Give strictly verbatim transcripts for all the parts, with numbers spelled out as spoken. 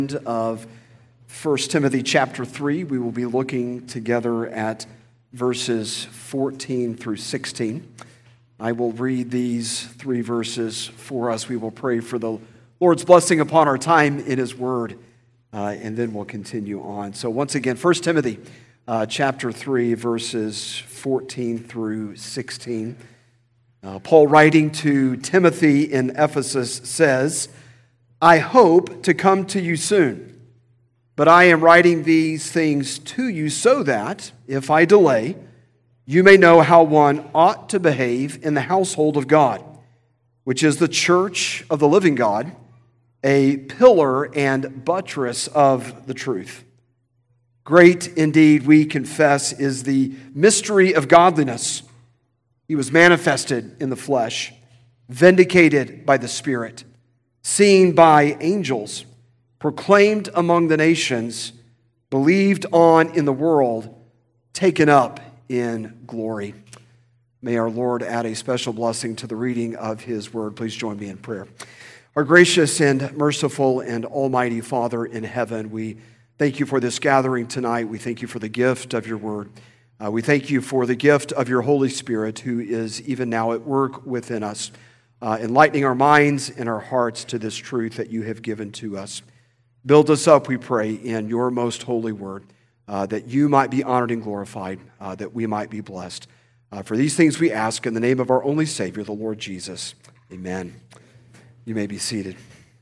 Of First Timothy chapter three. We will be looking together at verses fourteen through sixteen. I will read these three verses for us. We will pray for the Lord's blessing upon our time in His Word, uh, and then we'll continue on. So once again, First Timothy uh, chapter three, verses fourteen through sixteen. Uh, Paul, writing to Timothy in Ephesus, says, I hope to come to you soon, but I am writing these things to you so that, if I delay, you may know how one ought to behave in the household of God, which is the church of the living God, a pillar and buttress of the truth. Great indeed, we confess, is the mystery of godliness. He was manifested in the flesh, vindicated by the Spirit, seen by angels, proclaimed among the nations, believed on in the world, taken up in glory. May our Lord add a special blessing to the reading of His Word. Please join me in prayer. Our gracious and merciful and almighty Father in heaven, we thank you for this gathering tonight. We thank you for the gift of your Word. Uh, we thank you for the gift of your Holy Spirit, who is even now at work within us, Uh, enlightening our minds and our hearts to this truth that you have given to us. Build us up, we pray, in your most holy word, uh, that you might be honored and glorified, uh, that we might be blessed. Uh, for these things we ask in the name of our only Savior, the Lord Jesus. Amen. You may be seated.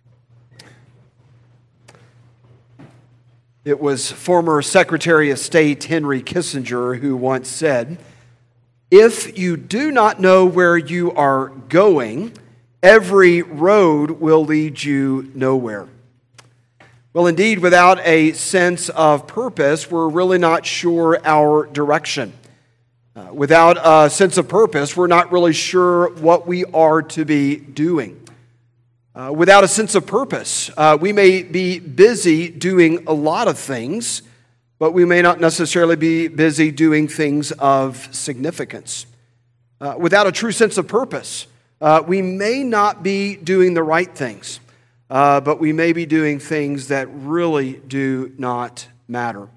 It was former Secretary of State Henry Kissinger who once said, if you do not know where you are going, every road will lead you nowhere. Well, indeed, without a sense of purpose, we're really not sure our direction. Uh, without a sense of purpose, we're not really sure what we are to be doing. Uh, without a sense of purpose, uh, we may be busy doing a lot of things, but we may not necessarily be busy doing things of significance. Uh, without a true sense of purpose, uh, we may not be doing the right things, uh, but we may be doing things that really do not matter.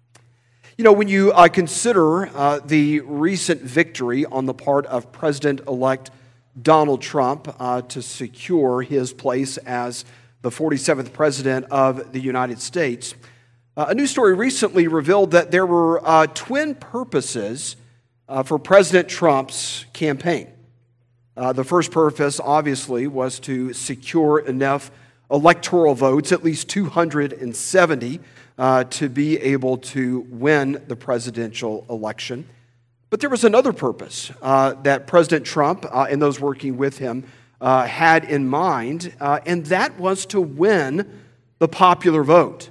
You know, when you uh, consider uh, the recent victory on the part of President-elect Donald Trump uh, to secure his place as the forty-seventh President of the United States, Uh, a new story recently revealed that there were uh, twin purposes uh, for President Trump's campaign. Uh, the first purpose, obviously, was to secure enough electoral votes, at least two hundred seventy, uh, to be able to win the presidential election. But there was another purpose uh, that President Trump uh, and those working with him uh, had in mind, uh, and that was to win the popular vote.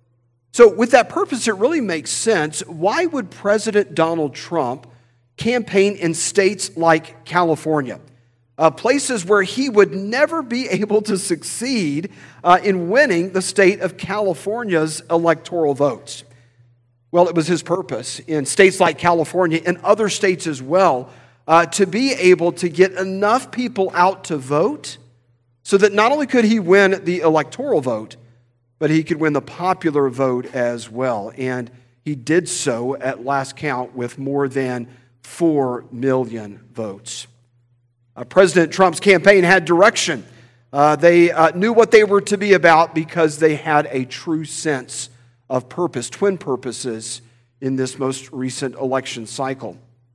So with that purpose, it really makes sense. Why would President Donald Trump campaign in states like California, uh, places where he would never be able to succeed uh, in winning the state of California's electoral votes? Well, it was his purpose in states like California and other states as well uh, to be able to get enough people out to vote so that not only could he win the electoral vote, but he could win the popular vote as well. And he did so at last count with more than four million votes. Uh, President Trump's campaign had direction. Uh, they uh, knew what they were to be about because they had a true sense of purpose, twin purposes in this most recent election cycle.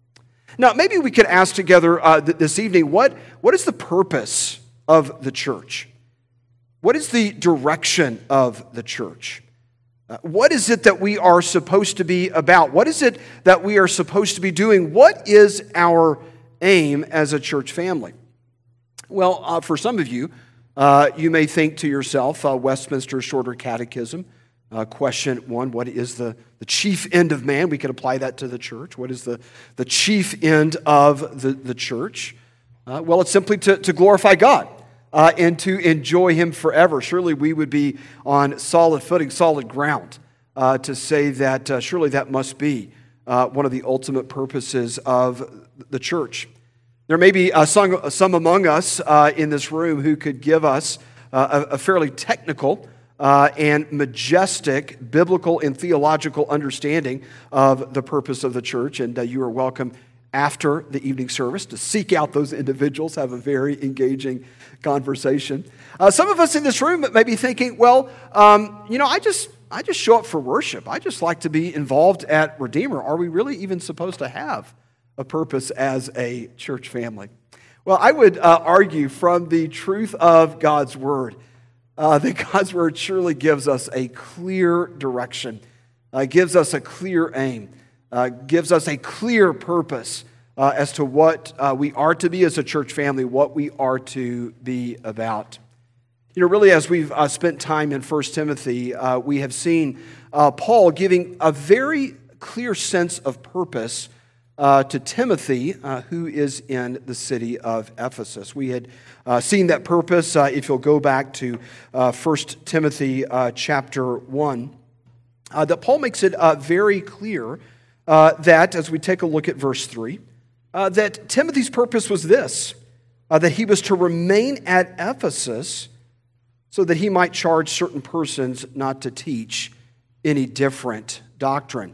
Now, maybe we could ask together uh, th- this evening, what, what is the purpose of the church? What is the direction of the church? Uh, what is it that we are supposed to be about? What is it that we are supposed to be doing? What is our aim as a church family? Well, uh, for some of you, uh, you may think to yourself, uh, Westminster Shorter Catechism, uh, question one, what is the, the chief end of man? We could apply that to the church. What is the, the chief end of the, the church? Uh, well, it's simply to, to glorify God. Uh, and to enjoy Him forever. Surely we would be on solid footing, solid ground, uh, to say that uh, surely that must be uh, one of the ultimate purposes of the church. There may be uh, some, some among us uh, in this room who could give us uh, a, a fairly technical uh, and majestic biblical and theological understanding of the purpose of the church. And uh, you are welcome after the evening service to seek out those individuals, have a very engaging conversation. Uh, some of us in this room may be thinking, well, um, you know, I just I just show up for worship. I just like to be involved at Redeemer. Are we really even supposed to have a purpose as a church family? Well, I would uh, argue from the truth of God's Word uh, that God's Word surely gives us a clear direction, uh, gives us a clear aim, uh, gives us a clear purpose uh, as to what uh, we are to be as a church family, what we are to be about. You know, really, as we've uh, spent time in First Timothy, uh, we have seen uh, Paul giving a very clear sense of purpose uh, to Timothy, uh, who is in the city of Ephesus. We had uh, seen that purpose, uh, if you'll go back to uh, First Timothy uh, chapter one, uh, that Paul makes it uh, very clear uh, that, as we take a look at verse three, uh, that Timothy's purpose was this, uh, that he was to remain at Ephesus so that he might charge certain persons not to teach any different doctrine.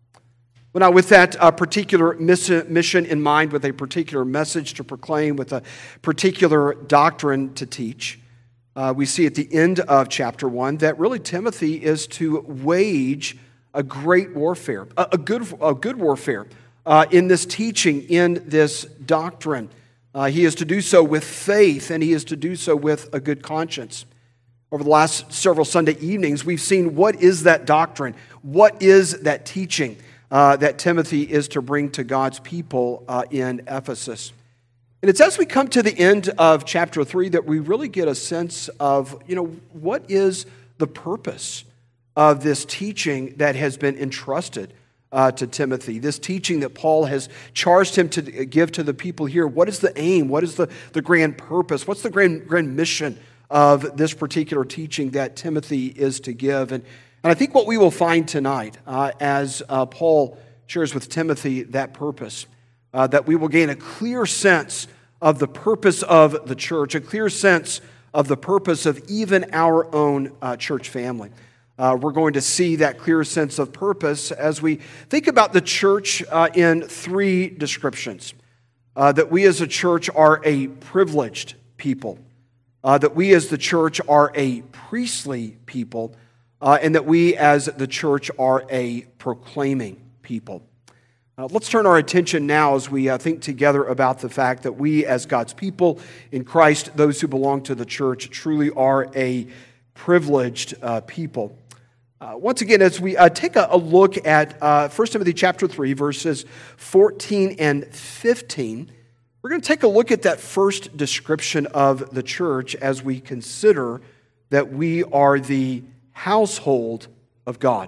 Well, now, with that uh, particular mission in mind, with a particular message to proclaim, with a particular doctrine to teach, uh, we see at the end of chapter one that really Timothy is to wage a great warfare, a, a good, a good warfare uh, in this teaching, in this doctrine. Uh, he is to do so with faith, and he is to do so with a good conscience. Over the last several Sunday evenings, we've seen what is that doctrine, what is that teaching uh, that Timothy is to bring to God's people uh, in Ephesus. And it's as we come to the end of chapter three that we really get a sense of, you know, what is the purpose of this teaching that has been entrusted uh, to Timothy, this teaching that Paul has charged him to give to the people here. What is the aim? What is the, the grand purpose? What's the grand, grand mission of this particular teaching that Timothy is to give? And, and I think what we will find tonight uh, as uh, Paul shares with Timothy that purpose, uh, that we will gain a clear sense of the purpose of the church, a clear sense of the purpose of even our own uh, church family. Uh, we're going to see that clear sense of purpose as we think about the church uh, in three descriptions. Uh, that we as a church are a privileged people. Uh, that we as the church are a priestly people, uh, and that we as the church are a proclaiming people. Uh, let's turn our attention now as we uh, think together about the fact that we as God's people in Christ, those who belong to the church, truly are a privileged uh, people. Uh, once again, as we uh, take a, a look at uh, First Timothy chapter three, verses fourteen and fifteen, we're going to take a look at that first description of the church as we consider that we are the household of God,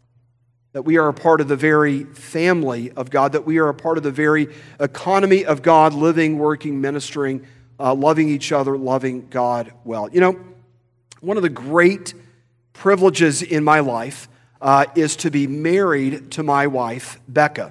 that we are a part of the very family of God, that we are a part of the very economy of God, living, working, ministering, uh, loving each other, loving God well. You know, one of the great privileges in my life uh, is to be married to my wife, Becca.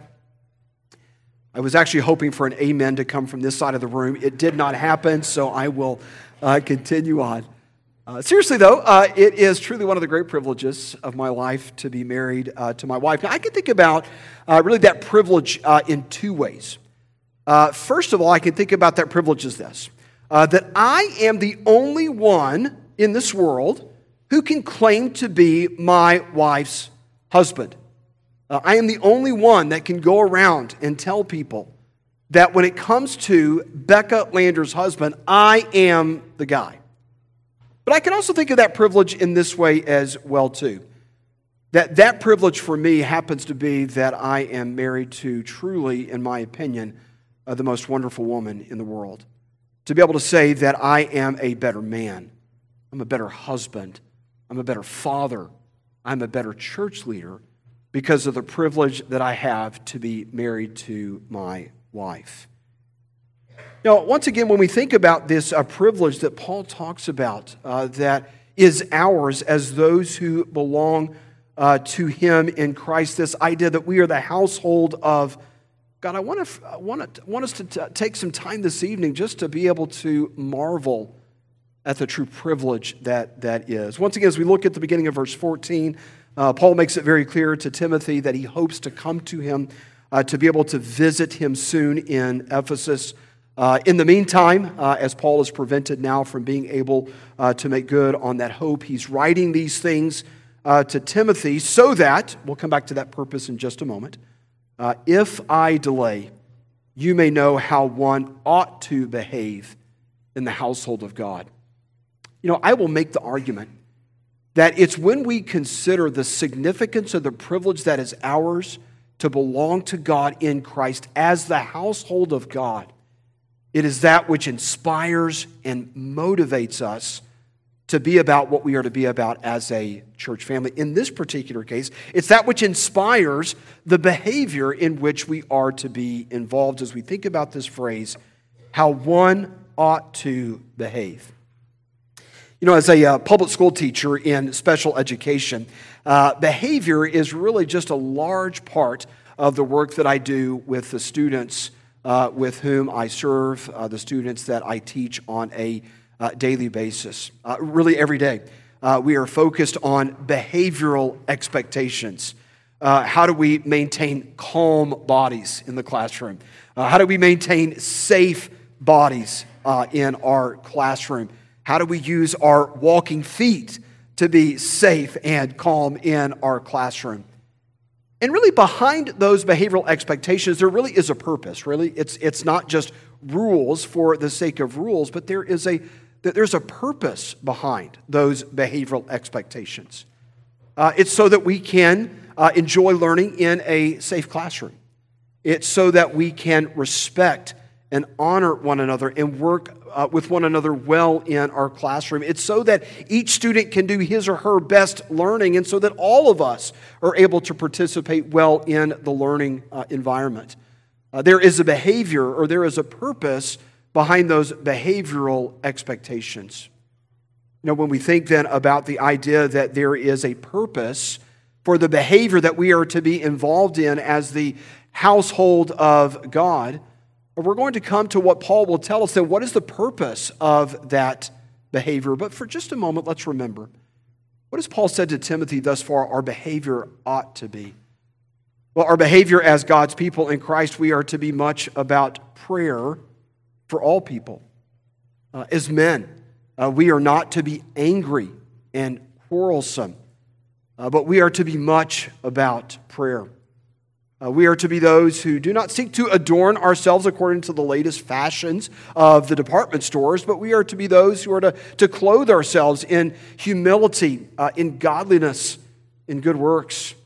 I was actually hoping for an amen to come from this side of the room. It did not happen, so I will uh, continue on. Uh, seriously, though, uh, it is truly one of the great privileges of my life to be married uh, to my wife. Now, I can think about uh, really that privilege uh, in two ways. Uh, first of all, I can think about that privilege as this, uh, that I am the only one in this world who can claim to be my wife's husband. Uh, I am the only one that can go around and tell people that when it comes to Becca Lander's husband, I am the guy. But I can also think of that privilege in this way as well, too. That that privilege for me happens to be that I am married to truly, in my opinion, uh, the most wonderful woman in the world. To be able to say that I am a better man, I'm a better husband, I'm a better father, I'm a better church leader, because of the privilege that I have to be married to my wife. Now, once again, when we think about this uh, privilege that Paul talks about, uh, that is ours as those who belong uh, to him in Christ, this idea that we are the household of God, I want, to, I want, to, want us to t- take some time this evening just to be able to marvel at the true privilege that that is. Once again, as we look at the beginning of verse fourteen, uh, Paul makes it very clear to Timothy that he hopes to come to him, uh, to be able to visit him soon in Ephesus. Uh, in the meantime, uh, as Paul is prevented now from being able uh, to make good on that hope, he's writing these things uh, to Timothy so that, we'll come back to that purpose in just a moment, uh, if I delay, you may know how one ought to behave in the household of God. You know, I will make the argument that it's when we consider the significance of the privilege that is ours to belong to God in Christ as the household of God, it is that which inspires and motivates us to be about what we are to be about as a church family. In this particular case, it's that which inspires the behavior in which we are to be involved as we think about this phrase, how one ought to behave. You know, as a uh, public school teacher in special education, uh, behavior is really just a large part of the work that I do with the students uh, with whom I serve, uh, the students that I teach on a uh, daily basis. Uh, really every day, uh, we are focused on behavioral expectations. Uh, how do we maintain calm bodies in the classroom? Uh, how do we maintain safe bodies uh, in our classroom? How do we use our walking feet to be safe and calm in our classroom? And really behind those behavioral expectations, there really is a purpose, really. It's, it's not just rules for the sake of rules, but there is a, there's a purpose behind those behavioral expectations. Uh, it's so that we can uh, enjoy learning in a safe classroom. It's so that we can respect and honor one another and work uh, with one another well in our classroom. It's so that each student can do his or her best learning and so that all of us are able to participate well in the learning uh, environment. Uh, there is a behavior or there is a purpose behind those behavioral expectations. You know, when we think then about the idea that there is a purpose for the behavior that we are to be involved in as the household of God, we're going to come to what Paul will tell us then. What is the purpose of that behavior? But for just a moment, let's remember. What has Paul said to Timothy thus far our behavior ought to be? Well, our behavior as God's people in Christ, we are to be much about prayer for all people. Uh, as men, uh, we are not to be angry and quarrelsome, uh, but we are to be much about prayer. Uh, we are to be those who do not seek to adorn ourselves according to the latest fashions of the department stores, but we are to be those who are to, to clothe ourselves in humility, uh, in godliness, in good works.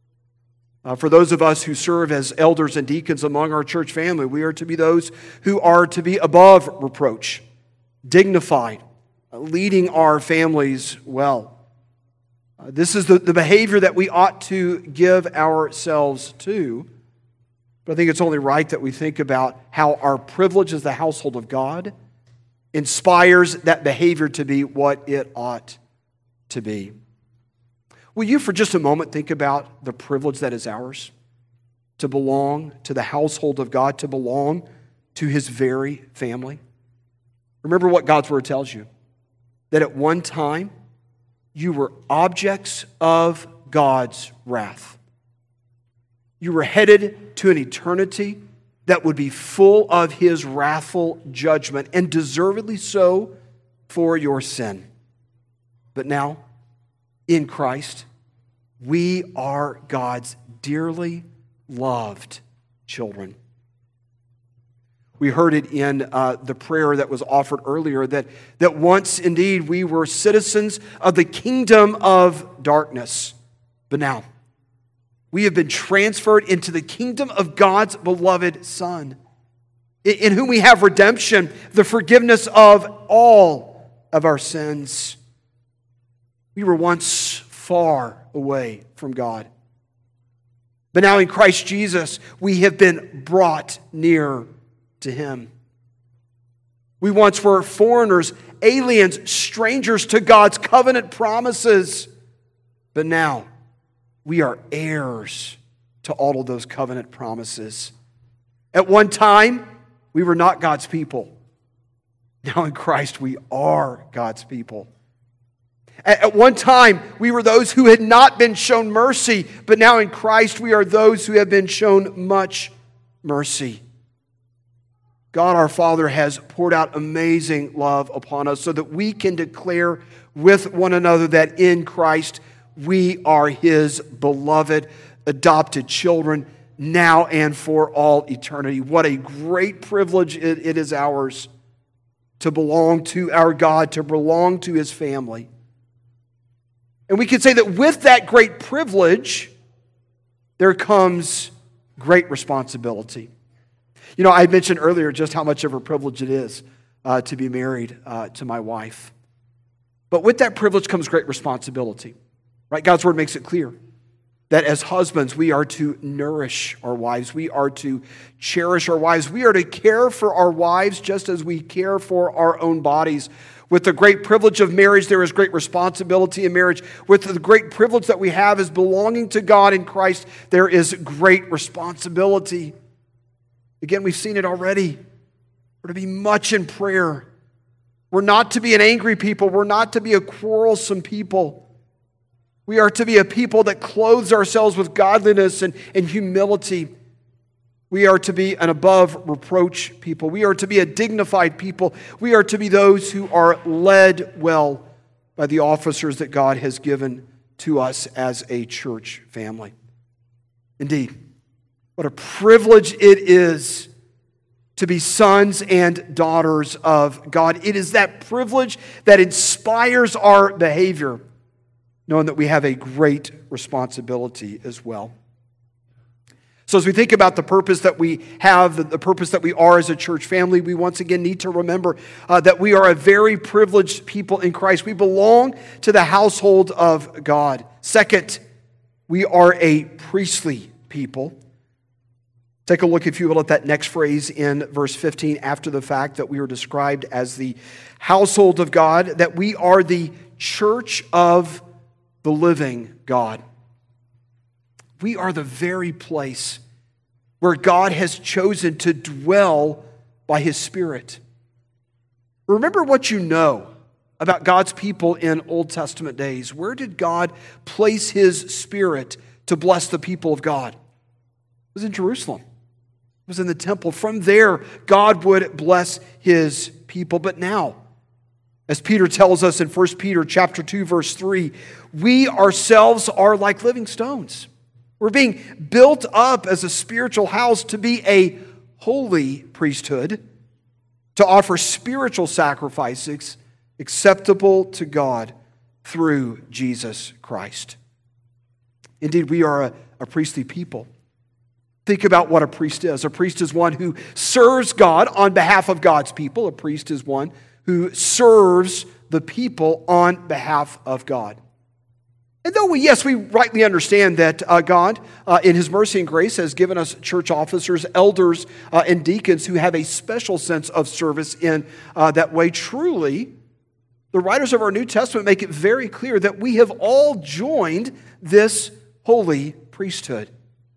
Uh, for those of us who serve as elders and deacons among our church family, we are to be those who are to be above reproach, dignified, uh, leading our families well. Uh, this is the, the behavior that we ought to give ourselves to. But I think it's only right that we think about how our privilege as the household of God inspires that behavior to be what it ought to be. Will you for just a moment think about the privilege that is ours to belong to the household of God, to belong to His very family? Remember what God's Word tells you, that at one time, you were objects of God's wrath. You were headed to an eternity that would be full of His wrathful judgment, and deservedly so for your sin. But now, in Christ, we are God's dearly loved children. We heard it in uh, the prayer that was offered earlier, that, that once indeed we were citizens of the kingdom of darkness. But now we have been transferred into the kingdom of God's beloved Son, in, in whom we have redemption, the forgiveness of all of our sins. We were once far away from God. But now in Christ Jesus, we have been brought near to Him. We once were foreigners, aliens, strangers to God's covenant promises. But now we are heirs to all of those covenant promises. At one time, we were not God's people. Now in Christ, we are God's people. At one time, we were those who had not been shown mercy, but now in Christ, we are those who have been shown much mercy. God our Father has poured out amazing love upon us so that we can declare with one another that in Christ we are His beloved, adopted children, now and for all eternity. What a great privilege it, it is ours to belong to our God, to belong to His family. And we can say that with that great privilege, there comes great responsibility. You know, I mentioned earlier just how much of a privilege it is uh, to be married uh, to my wife. But with that privilege comes great responsibility, right? God's Word makes it clear that as husbands, we are to nourish our wives. We are to cherish our wives. We are to care for our wives just as we care for our own bodies. With the great privilege of marriage, there is great responsibility in marriage. With the great privilege that we have as belonging to God in Christ, there is great responsibility. Again, we've seen it already. We're to be much in prayer. We're not to be an angry people. We're not to be a quarrelsome people. We are to be a people that clothes ourselves with godliness and, and humility. We are to be an above reproach people. We are to be a dignified people. We are to be those who are led well by the officers that God has given to us as a church family. Indeed, what a privilege it is to be sons and daughters of God. It is that privilege that inspires our behavior, knowing that we have a great responsibility as well. So as we think about the purpose that we have, the purpose that we are as a church family, we once again need to remember uh, that we are a very privileged people in Christ. We belong to the household of God. Second, we are a priestly people. Take a look, if you will, at that next phrase in verse fifteen, after the fact that we are described as the household of God, that we are the church of the living God. We are the very place where God has chosen to dwell by His Spirit. Remember what you know about God's people in Old Testament days. Where did God place His Spirit to bless the people of God? It was in Jerusalem. It was in the temple. From there, God would bless His people. But now, as Peter tells us in First Peter chapter two, verse three, we ourselves are like living stones. We're being built up as a spiritual house to be a holy priesthood, to offer spiritual sacrifices acceptable to God through Jesus Christ. Indeed, we are a, a priestly people. Think about what a priest is. A priest is one who serves God on behalf of God's people. A priest is one who serves the people on behalf of God. And though we, yes, we rightly understand that uh, God, uh, in His mercy and grace, has given us church officers, elders, uh, and deacons who have a special sense of service in uh, that way, truly, the writers of our New Testament make it very clear that we have all joined this holy priesthood.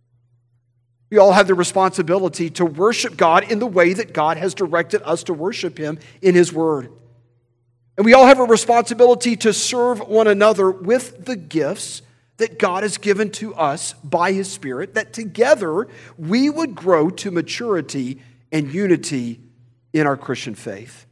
We all have the responsibility to worship God in the way that God has directed us to worship Him in His Word. And we all have a responsibility to serve one another with the gifts that God has given to us by His Spirit, that together we would grow to maturity and unity in our Christian faith.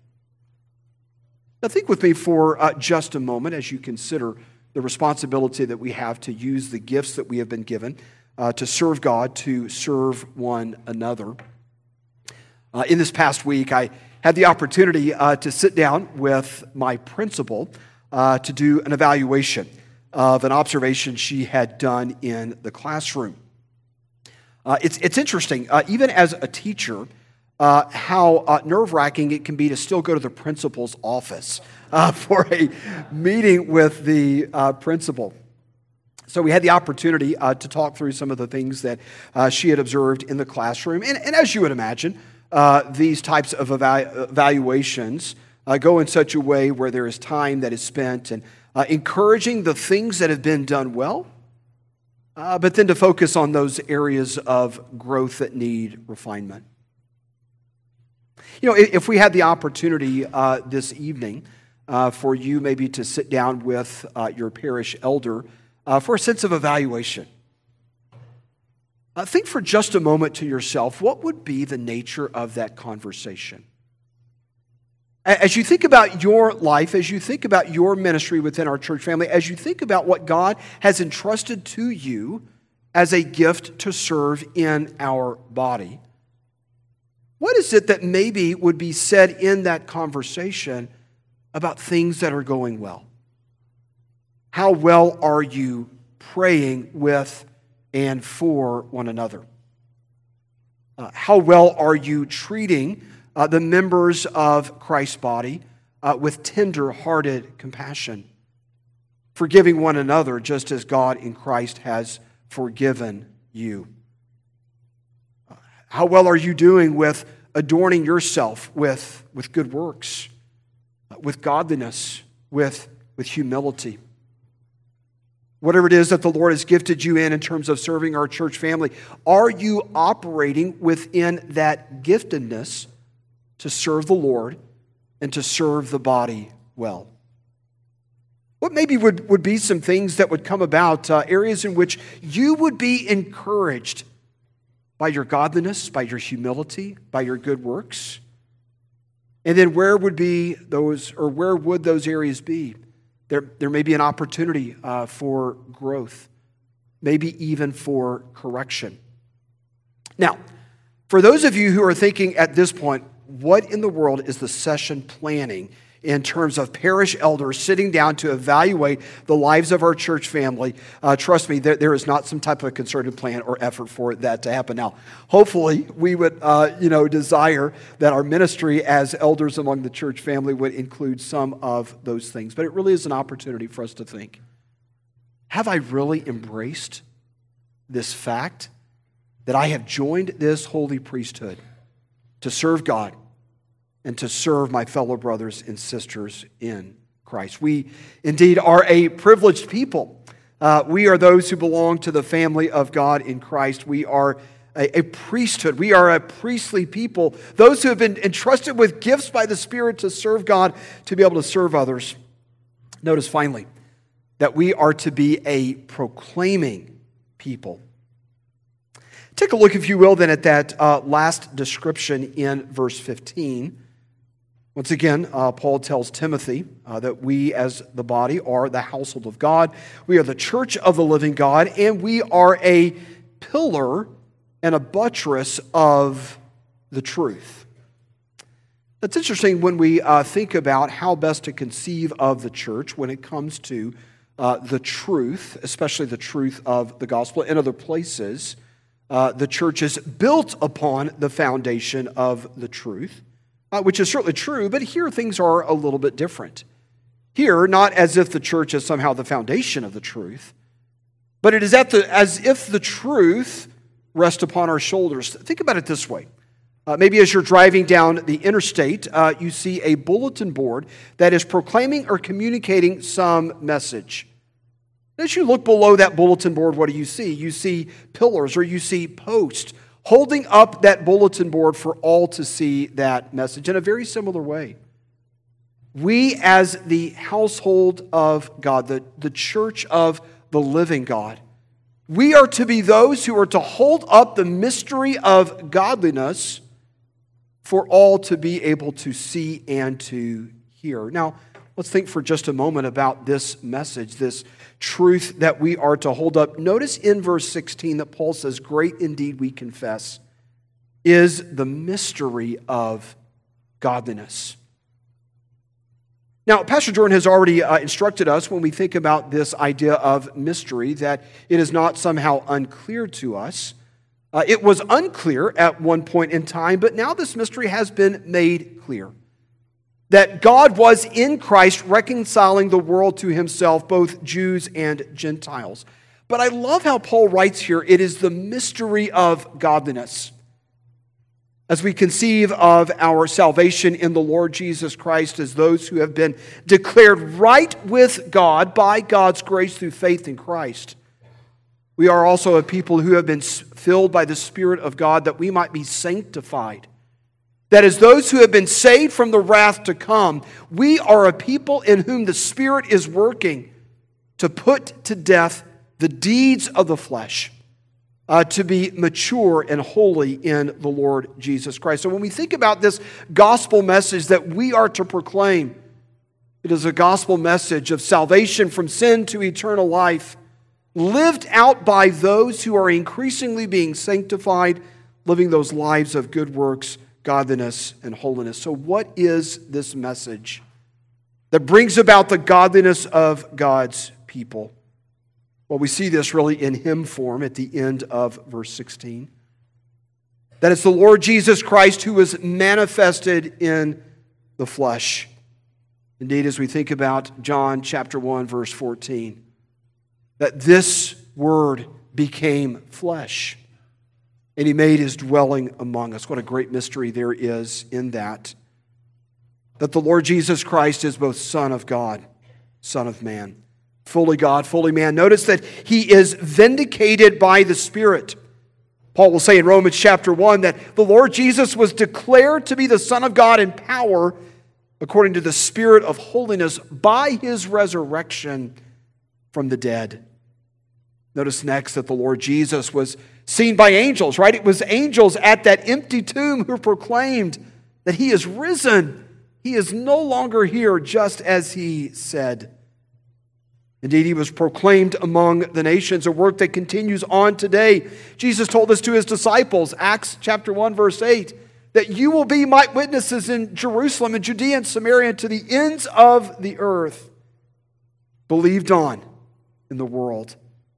Now think with me for uh, just a moment as you consider the responsibility that we have to use the gifts that we have been given uh, to serve God, to serve one another. Uh, in this past week, I had the opportunity uh, to sit down with my principal uh, to do an evaluation of an observation she had done in the classroom. Uh, it's, it's interesting, uh, even as a teacher, uh, how uh, nerve-wracking it can be to still go to the principal's office uh, for a meeting with the uh, principal. So we had the opportunity uh, to talk through some of the things that uh, she had observed in the classroom. And, and as you would imagine, Uh, these types of eva- evaluations uh, go in such a way where there is time that is spent and uh, encouraging the things that have been done well, uh, but then to focus on those areas of growth that need refinement. You know, if we had the opportunity uh, this evening uh, for you maybe to sit down with uh, your parish elder uh, for a sense of evaluation, uh, think for just a moment to yourself, what would be the nature of that conversation? As you think about your life, as you think about your ministry within our church family, as you think about what God has entrusted to you as a gift to serve in our body, what is it that maybe would be said in that conversation about things that are going well? How well are you praying with and for one another? Uh, how well are you treating uh, the members of Christ's body uh, with tender-hearted compassion, forgiving one another just as God in Christ has forgiven you? Uh, how well are you doing with adorning yourself with, with good works, uh, with godliness, with, with humility? Whatever it is that the Lord has gifted you in in terms of serving our church family, are you operating within that giftedness to serve the Lord and to serve the body well? What maybe would, would be some things that would come about, uh, areas in which you would be encouraged by your godliness, by your humility, by your good works? And then where would be those, or where would those areas be? There, there may be an opportunity uh, for growth, maybe even for correction. Now, for those of you who are thinking at this point, what in the world is the session planning in terms of parish elders sitting down to evaluate the lives of our church family? Uh, trust me, there, there is not some type of concerted plan or effort for that to happen. Now, hopefully, we would uh, you know, desire that our ministry as elders among the church family would include some of those things. But it really is an opportunity for us to think, have I really embraced this fact that I have joined this holy priesthood to serve God and to serve my fellow brothers and sisters in Christ? We indeed are a privileged people. Uh, we are those who belong to the family of God in Christ. We are a, a priesthood. We are a priestly people, those who have been entrusted with gifts by the Spirit to serve God, to be able to serve others. Notice finally that we are to be a proclaiming people. Take a look, if you will, then at that uh, last description in verse fifteen. Once again, uh, Paul tells Timothy uh, that we as the body are the household of God. We are the church of the living God, and we are a pillar and a buttress of the truth. That's interesting when we uh, think about how best to conceive of the church when it comes to uh, the truth, especially the truth of the gospel. In other places, uh, the church is built upon the foundation of the truth. Uh, which is certainly true, but here things are a little bit different. Here, not as if the church is somehow the foundation of the truth, but it is at the, as if the truth rests upon our shoulders. Think about it this way. Uh, maybe as you're driving down the interstate, uh, you see a bulletin board that is proclaiming or communicating some message. As you look below that bulletin board, what do you see? You see pillars or you see posts holding up that bulletin board for all to see that message. In a very similar way, we as the household of God, the, the church of the living God, we are to be those who are to hold up the mystery of godliness for all to be able to see and to hear. Now, let's think for just a moment about this message, this truth that we are to hold up. Notice in verse sixteen that Paul says, "Great indeed we confess is the mystery of godliness." Now, Pastor Jordan has already uh, instructed us when we think about this idea of mystery that it is not somehow unclear to us. Uh, it was unclear at one point in time, but now this mystery has been made clear. That God was in Christ reconciling the world to himself, both Jews and Gentiles. But I love how Paul writes here, it is the mystery of godliness. As we conceive of our salvation in the Lord Jesus Christ as those who have been declared right with God by God's grace through faith in Christ, we are also a people who have been filled by the Spirit of God that we might be sanctified, that as those who have been saved from the wrath to come, we are a people in whom the Spirit is working to put to death the deeds of the flesh, uh, to be mature and holy in the Lord Jesus Christ. So when we think about this gospel message that we are to proclaim, it is a gospel message of salvation from sin to eternal life, lived out by those who are increasingly being sanctified, living those lives of good works, godliness, and holiness. So what is this message that brings about the godliness of God's people? Well, we see this really in hymn form at the end of verse sixteen. That it's the Lord Jesus Christ who was manifested in the flesh. Indeed, as we think about John chapter one, verse fourteen, that this word became flesh, and he made his dwelling among us. What a great mystery there is in that. That the Lord Jesus Christ is both Son of God, Son of man. Fully God, fully man. Notice that he is vindicated by the Spirit. Paul will say in Romans chapter one that the Lord Jesus was declared to be the Son of God in power according to the Spirit of holiness by his resurrection from the dead. Notice next that the Lord Jesus was seen by angels, right? It was angels at that empty tomb who proclaimed that he is risen. He is no longer here, just as he said. Indeed, he was proclaimed among the nations, a work that continues on today. Jesus told this to his disciples, Acts chapter one, verse eight, that you will be my witnesses in Jerusalem and Judea and Samaria and to the ends of the earth. Believed on in the world.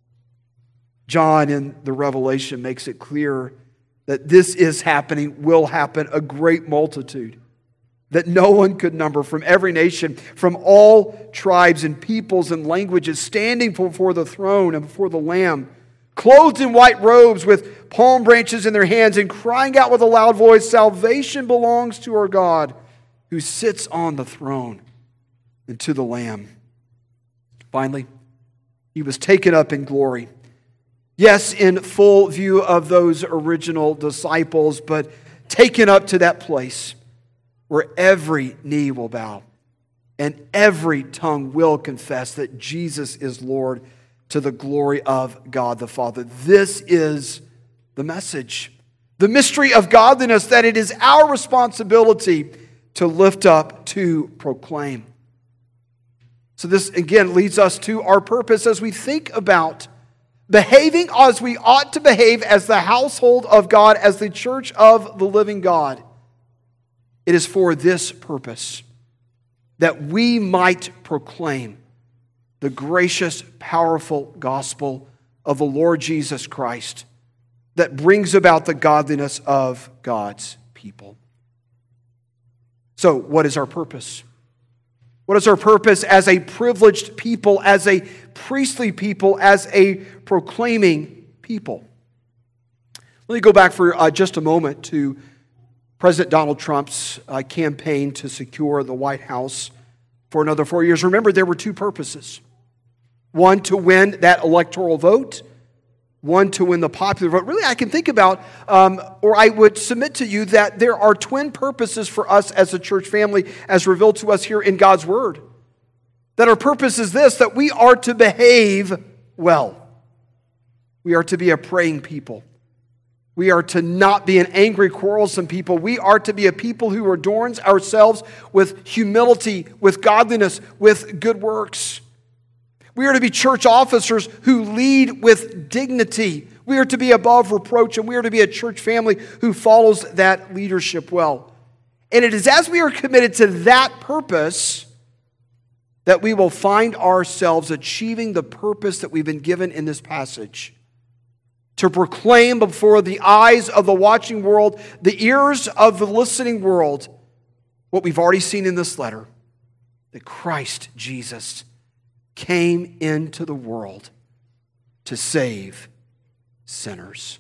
John in the Revelation makes it clear that this is happening, will happen, a great multitude that no one could number, from every nation, from all tribes and peoples and languages, standing before the throne and before the Lamb, clothed in white robes with palm branches in their hands and crying out with a loud voice, salvation belongs to our God who sits on the throne and to the Lamb. Finally, he was taken up in glory. Yes, in full view of those original disciples, but taken up to that place where every knee will bow and every tongue will confess that Jesus is Lord, to the glory of God the Father. This is the message, the mystery of godliness, that it is our responsibility to lift up, to proclaim. So this again leads us to our purpose as we think about behaving as we ought to behave as the household of God, as the church of the living God. It is for this purpose, that we might proclaim the gracious, powerful gospel of the Lord Jesus Christ that brings about the godliness of God's people. So, what is our purpose? What is our purpose as a privileged people, as a priestly people, as a proclaiming people? Let me go back for uh, just a moment to President Donald Trump's uh, campaign to secure the White House for another four years. Remember, there were two purposes. One, to win that electoral vote. One, to win the popular vote. Really, I can think about, um, or I would submit to you that there are twin purposes for us as a church family as revealed to us here in God's Word. That our purpose is this, that we are to behave well. We are to be a praying people. We are to not be an angry, quarrelsome people. We are to be a people who adorns ourselves with humility, with godliness, with good works. We are to be church officers who lead with dignity. We are to be above reproach, and we are to be a church family who follows that leadership well. And it is as we are committed to that purpose that we will find ourselves achieving the purpose that we've been given in this passage. To proclaim before the eyes of the watching world, the ears of the listening world, what we've already seen in this letter, that Christ Jesus came into the world to save sinners.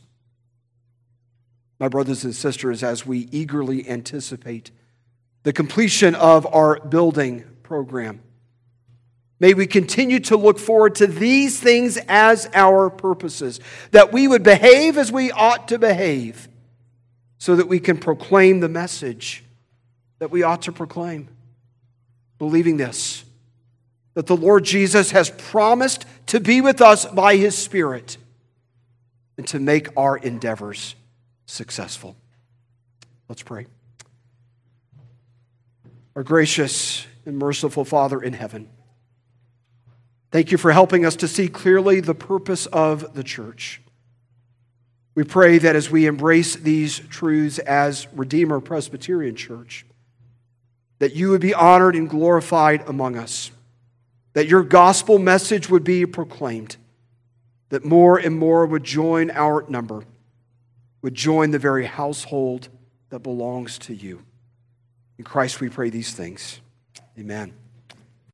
My brothers and sisters, as we eagerly anticipate the completion of our building program, may we continue to look forward to these things as our purposes, that we would behave as we ought to behave, so that we can proclaim the message that we ought to proclaim. Believing this, that the Lord Jesus has promised to be with us by His Spirit and to make our endeavors successful. Let's pray. Our gracious and merciful Father in heaven, thank you for helping us to see clearly the purpose of the church. We pray that as we embrace these truths as Redeemer Presbyterian Church, that you would be honored and glorified among us, that your gospel message would be proclaimed, that more and more would join our number, would join the very household that belongs to you. In Christ we pray these things. Amen.